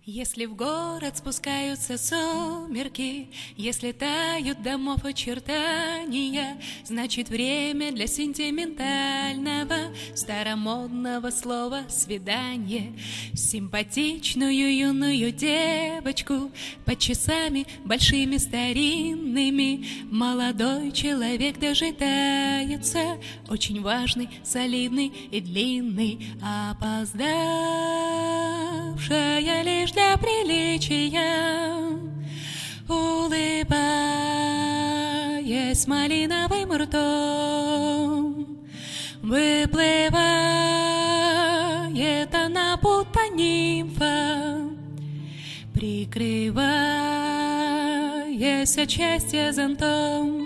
Если в город спускаются сумерки, если тают домов очертания, значит время для сентиментального, старомодного слова «свидание». Симпатичную юную девочку под часами большими старинными молодой человек дожидается, очень важный, солидный и длинный, опоздавшая лишь для приличия, улыбаясь малиновым ртом, выплывает она будто нимфа, прикрываясь от счастья зонтом.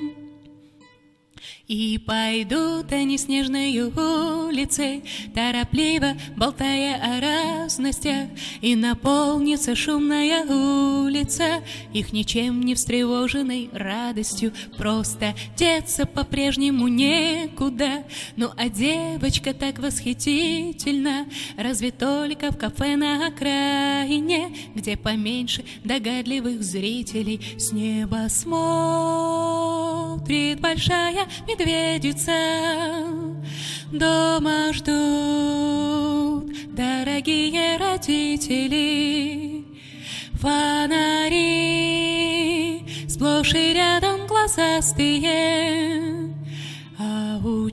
И пойдут они снежной улицей, торопливо болтая о разностях, и наполнится шумная улица их ничем не встревоженной радостью. Просто деться по-прежнему некуда. Ну а девочка так восхитительна, разве только в кафе на окраине, где поменьше догадливых зрителей. С неба смотрит большая медведица, дома ждут дорогие родители, фонари сплошь и рядом глазастые, а у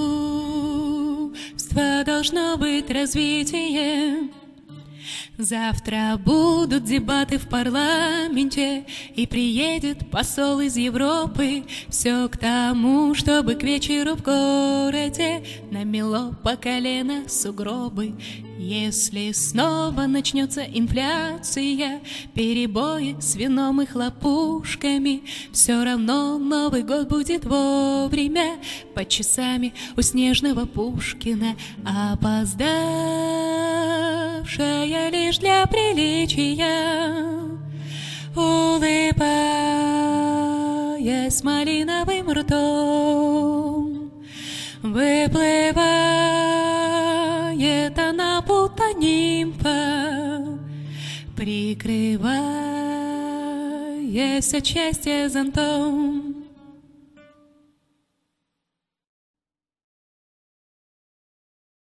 чувства должно быть развитие. Завтра будут дебаты в парламенте, и приедет посол из Европы. Все к тому, чтобы к вечеру в городе намело по колено сугробы. Если снова начнется инфляция, перебои с вином и хлопушками, все равно Новый год будет вовремя, под часами у снежного Пушкина, опоздавшая лишь для приличия, улыбаясь малиновым ртом, выплывает она будто нимфа, прикрываясь от счастья зонтом.